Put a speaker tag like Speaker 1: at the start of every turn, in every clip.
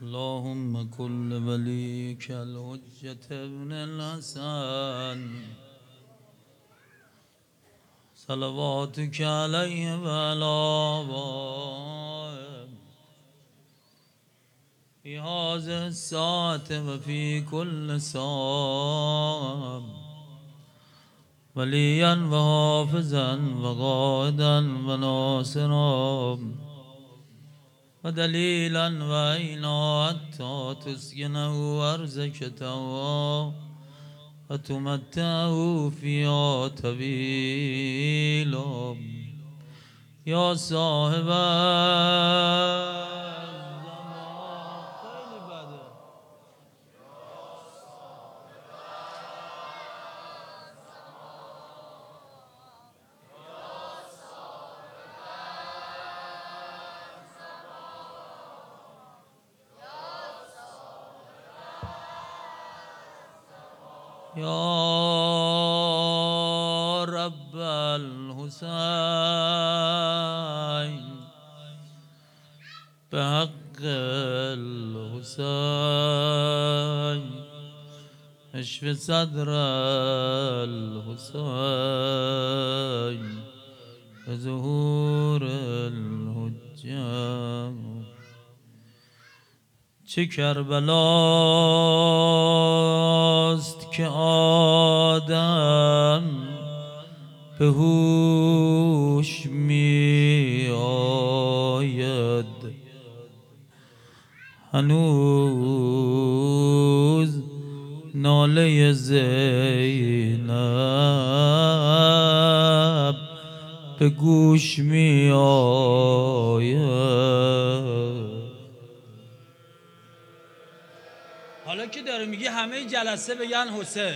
Speaker 1: اللهم كل وليك الحجة ابن الحسن صلواتك عليه وعلى آبائه في هذه الساعة وفي كل ساعة وليا وحافظا وقائدا وناصرا ودليلا وعينا حتى تسكنه أرزك توا وتمتعه فيها طويلا يا صاحب يا رب الحسين بحق الحسين اشف صدر الحسين بظهور الحجة چه کربلاست که آدم به هوش می آید هنوز ناله زینب به گوش می آید. حالا که داره میگه همه جلسه بگن حسین.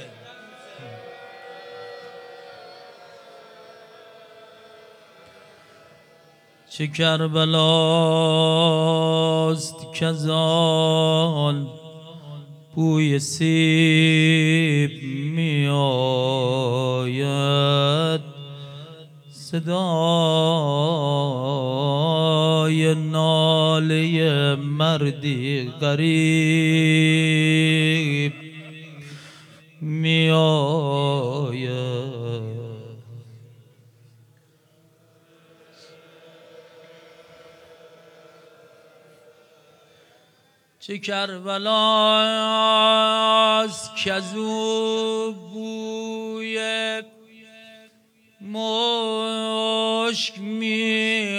Speaker 1: چه کربلاست که زان بوی سیب می آید صدای ناله مردی غریب می آید. چه کربلاست که از او بوی مشک می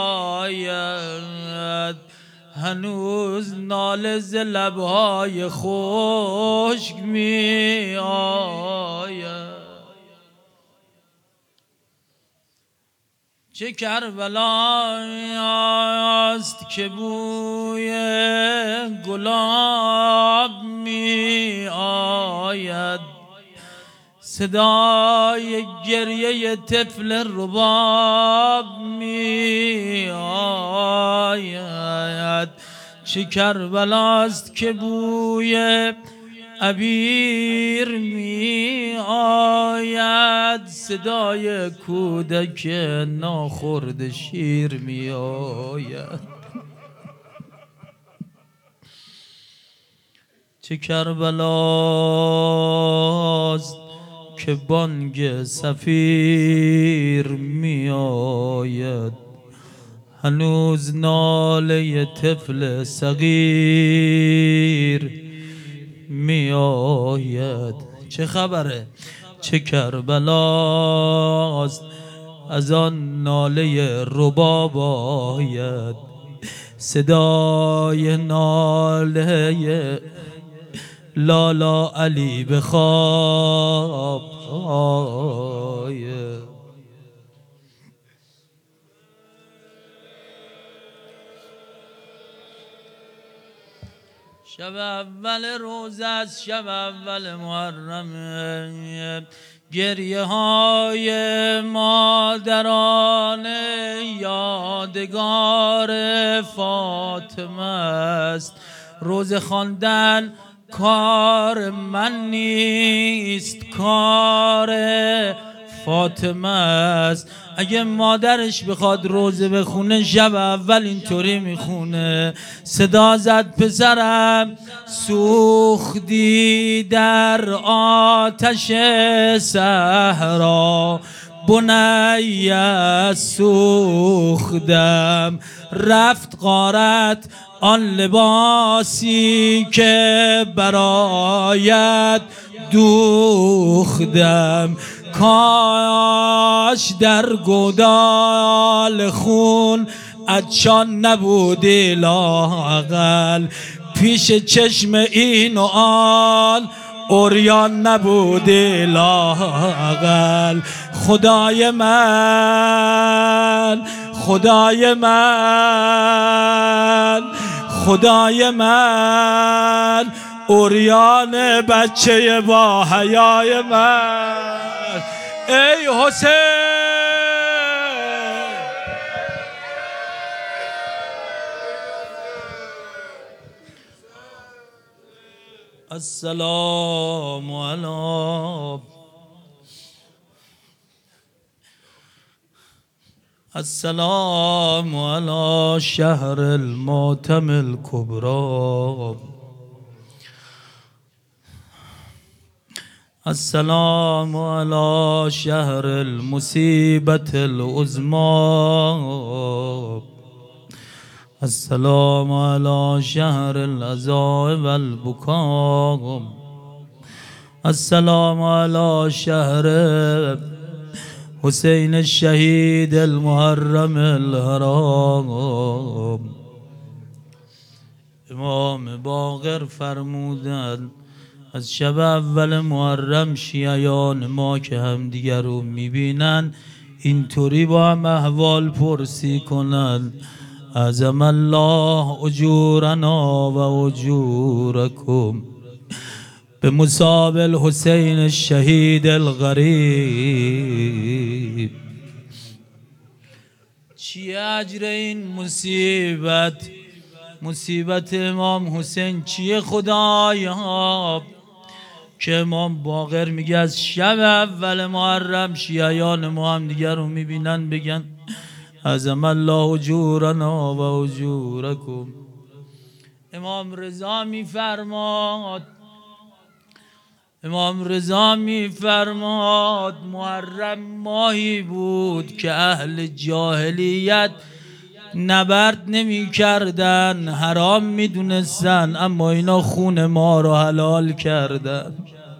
Speaker 1: آید هنوز ناله ز لبهای خشک می آید. چه کربلاست که بوی گلاب می آید صدای گریه طفل رباب می آید. چه کربلاست که بوی عبیر می آید صدای کودک ناخورده شیر می آید. چه کربلاست که بانگ صفیر می آید هنوز ناله طفل صغیر می آید. چه خبره؟ چه کربلاست از آن ناله رباب آید صدای ناله لالا علی به خواب آید. شب اول روز از شب اول محرم گریه های مادران یادگار فاطمه است. روز خواندن کار من نیست کار فاطمه است. اگه مادرش بخواد روزه بخونه شب اول اینطوری میخونه: صدا زد پسرم سوختی در آتش صحرا، بنی سوختم رفت غارت آن لباسی که برایت دوختم. کاش در گودال خون عطشان نبودی لااقل، پیش چشم این و آن عریان نبودی لااقل. خدای من خدای من خدای من، عریان بچه با حیای من. ای حسین السلام علیکم، السلام علی شهر الماتم الکبری، السلام علی شهر المصیبت العظمی، السلام علی شهر العزاء والبکا، السلام علی شهر حسین الشهید المحرم الحرام. امام باقر فرمودند از شب اول محرم شیعیان ما که همدیگر رو میبینن اینطوری با هم احوال پرسی کنند: اعظم الله اجورنا و اجورکم به مصاب الحسین الشهید الغریب. چیه اجر این مصیبت؟ مصیبت امام حسین چیه خدایا که امام باقر میگه از شب اول محرم شیعیان ما هم دیگر رو میبینن بگن اعظم الله اجورنا و اجورکم. امام رضا میفرماد محرم ماهی بود که اهل جاهلیت نبرد نمی کردن، حرام می دونستن، اما اینا خون ما رو حلال کردن،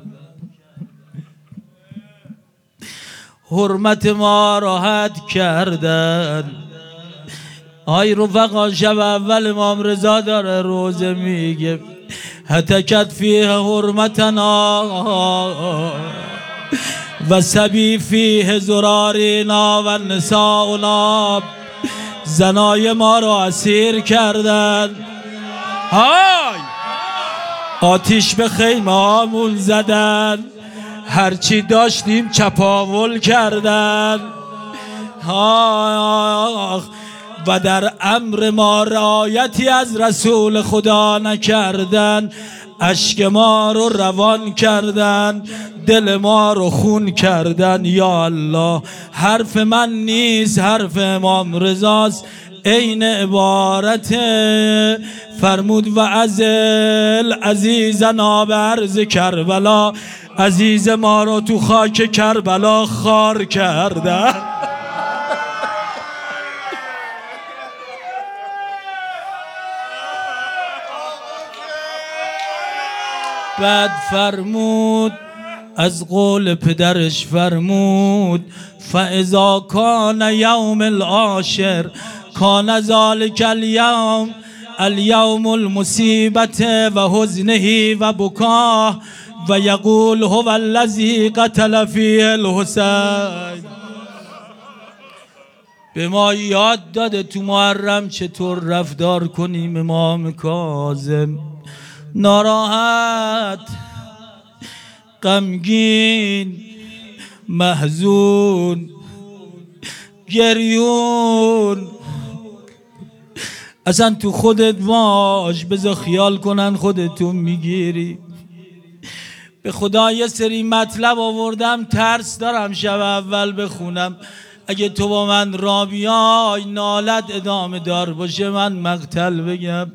Speaker 1: حرمت ما راحت کردن. آی رفقا شب اول امام رضا داره روزه میگه هتکت فیه حرمتنا و سبی فیه زرارینا و نساؤنا، زنای ما رو اسیر کردن، های آتیش به خیمه هامون زدن، هرچی داشتیم چپاول کردن، و در امر ما رعایتی از رسول خدا نکردن، اشک ما رو روان کردن، دل ما رو خون کردن. یا الله، حرف من نیست، حرف امام رضاست، عین عبارت فرمود و ازل عزیزنا به عرض کربلا، عزیز ما رو تو خاک کربلا خار کردن. بعد فرمود از قول پدرش فرمود فاذا کان یوم العاشر کان ذلک اليوم المصیبت و حزنه و بکاه و یقول هو الذی قتل فیه الحسین. به ما یاد داده تو محرم چطور رفتار کنیم. امام کاظم ناراحت، غمگین، محزون، گریون، اصلا تو خودت باش، بذار خیال کنن خودتون میگیری. به خدا یه سری مطلب آوردم، ترس دارم شب اول بخونم. اگه تو با من را بیای نالت ادامه دار باشه من مقتل بگم.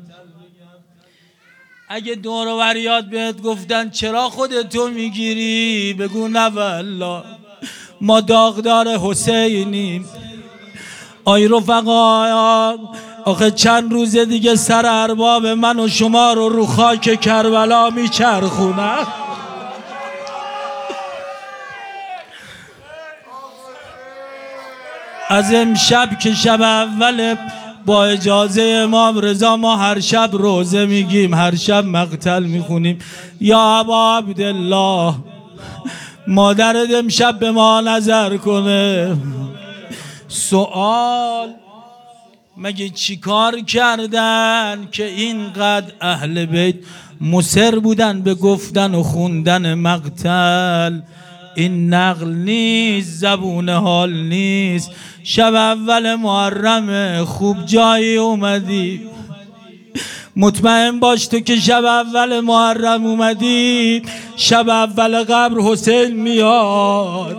Speaker 1: اگه دور و بریات بهت گفتن چرا خودتو میگیری، بگو نه والله ما داغدار حسینیم. آی رفقا آخه چند روز دیگه سر ارباب من و شما رو خاک کربلا میچرخونن. از امشب که شب اول با اجازه امام رضا ما هر شب روزه میگیم، هر شب مقتل میخونیم. یا ابا عبدالله مادرت امشب به ما نظر کنه. سوال مگه چی کار کردن که اینقدر اهل بیت مصر بودن به گفتن و خوندن مقتل؟ این نقل نیست، زبون حال نیست. شب اول محرم خوب جایی اومدی، مطمئن باش تو که شب اول محرم اومدی شب اول قبر حسین میاد.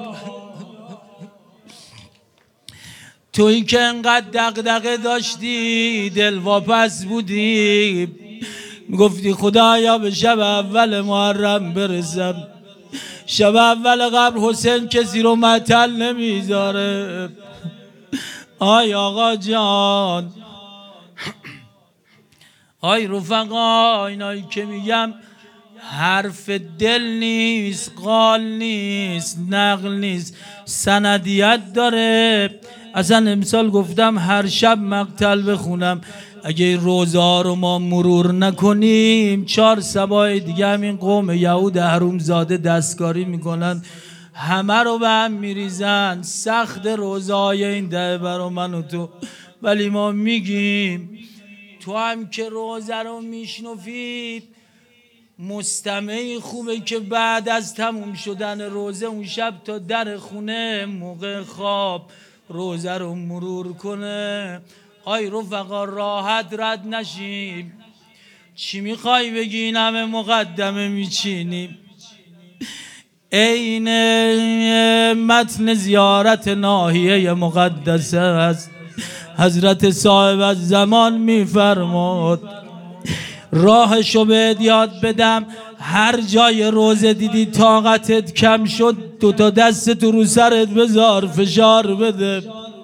Speaker 1: تویی که انقدر دغدغه داشتی دلواپس بودی، میگفتی خدایا به شب اول محرم برسم. شب اول قبر حسین کسی رو معطل نمیذاره. آی آقا جان، آی رفقا، اینایی که میگم حرف دل نیست، قال نیست، نقل نیست، سندیت داره. اصلا امسال گفتم هر شب مقتل بخونم. اگه روزا رو ما مرور نکنیم 4 صباح دیگه همین قوم یهود حرومزاده دستکاری میکنن، همه رو به هم میریزن. سخت روزای این دهه برا من و تو، ولی ما میگیم تو هم که روزه رو میشنفید مستمعی خوبه که بعد از تموم شدن روزه اون شب تا در خونه موقع خواب روزه رو مرور کنه. آی رفقا راحت رد نشیم. چی میخوای بگی این همه مقدمه میچینیم؟ این متن زیارت ناحیه مقدسه است. حضرت صاحب از زمان میفرماد راهشو بهت یاد بدم، هر جای روزه دیدی طاقتت کم شد 2 دست تو رو سرت بذار فشار بده.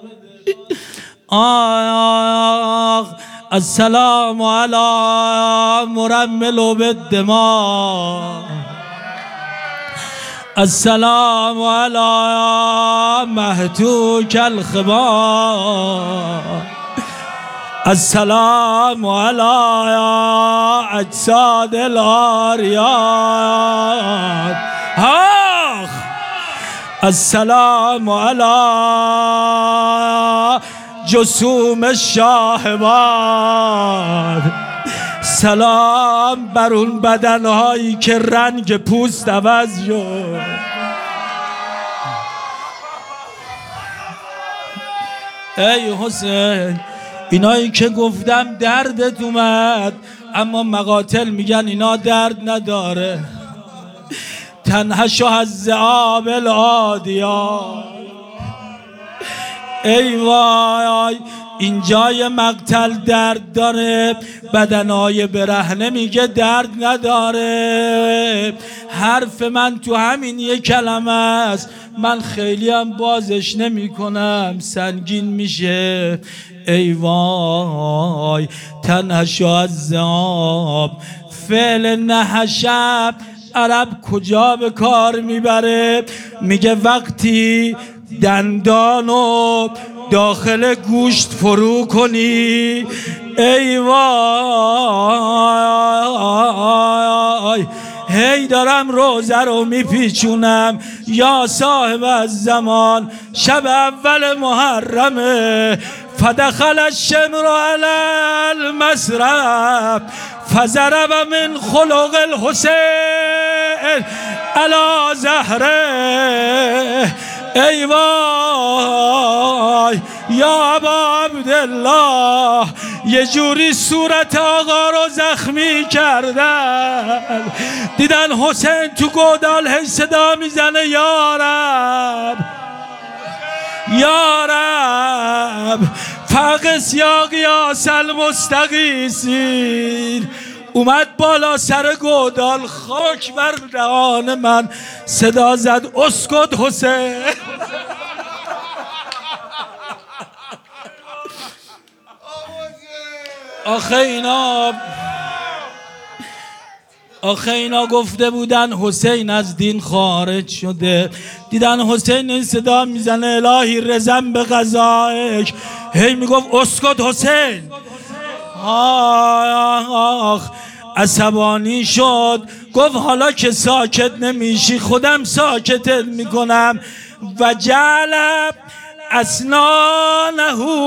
Speaker 1: آخ السلام علی مرمل بالدماء، السلام علی مهتوک الخبا، السلام علی اجساد العاریات، السلام علی جسوم الشاهبات. سلام بر اون بدنهایی که رنگ پوست عوض شد. ای حسین، اینایی که گفتم دردت اومد، اما مقاتل میگن اینا درد نداره. تنهش از ذئاب العادیات. ای وای، اینجای مقتل درد داره، بدنای برهنه میگه درد نداره. حرف من تو همین یک کلمه است، من خیلی هم بازش نمی کنم، سنگین میشه. ای وای، تنهش از ذئاب. فعل نهشب عرب کجا به کار میبره؟ میگه وقتی دندانو داخل گوشت فرو کنی. ای وای، هی دارم روزه رو میپیچونم. یا صاحب از زمان، شب اول محرمه، فدخل الشمر علی المسرب فضرب من خلق الحسین علی زهره. ای وای یا ابا عبدالله، یه جوری صورت آقا رو زخمی کردن. دیدن حسین تو گودال هی صدا میزنه یارب یارب فقس یا قیاس المستغیثین. اومد بالا سر گودال، خاک بر دهان من، صدا زد اسکت حسین. آخه اینا گفته بودن حسین از دین خارج شده. دیدن حسین این صدا میزنه الهی رزم به قضایک، هی میگفت اسکت حسین. آخ عصبانی شد، گفت حالا که ساکت نمیشی خودم ساکتت میکنم. و جعل اسنانه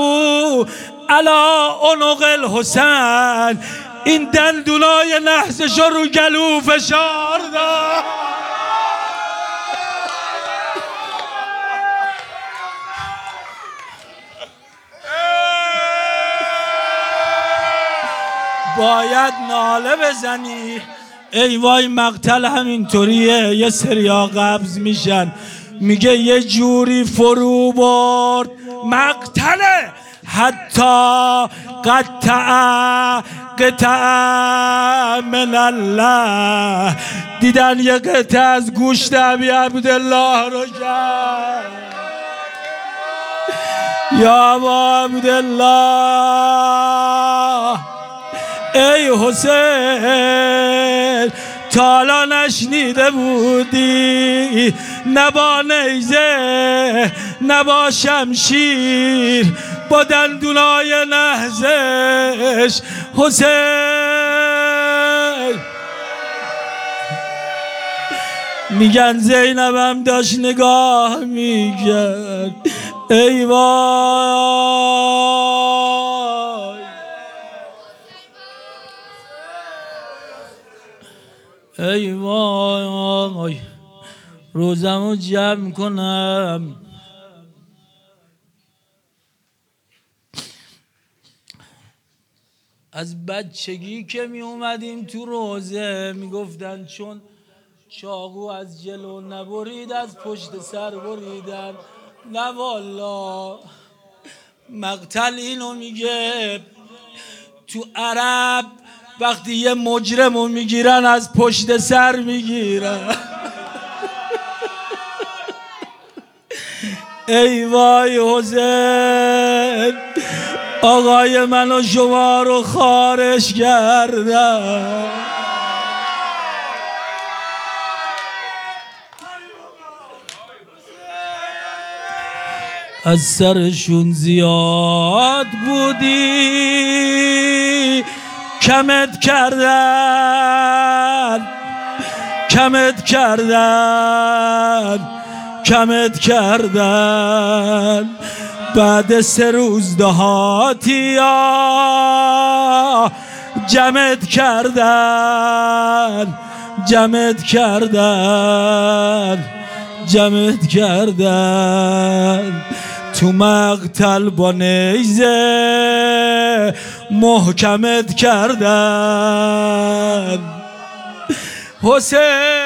Speaker 1: علی عنق الحسین، این دندونای نحسش رو گلو فشار داد. باید ناله بزنی. ای وای مقتل همینطوریه، یه سریا قبض میشن. میگه یه جوری فرو برد مقتله حتی قطع من الله. دیدن یه قطعه از گوشت ابی عبدالله رو کرد. یا ابا عبدالله ای حسین، تا حالا نشنیده بودی نه با نیزه نه با شمشیر، با دندونای نحسش حسین. میگن زینبم داشت نگاه میکرد. ای وای ای وای، روزمو جمع کنم. از بچگی که می اومدیم تو روزه میگفتن چون چاقو از جلو نبرید از پشت سر بریدن. نه والا، مقتل اینو میگه تو عرب وقتی یه مجرمو میگیرن از پشت سر میگیرن. ای وای حسین، آقای من و شما رو خارج کردن. از سرشون زیاد بودی کمت کردن، کمت کردن، کمت کردن. بعد 3 روز دهاتی ها جمعت کردن، جمعت کردن، جمعت کردن. تو مقتل با نیزه محکمت کردن. حسین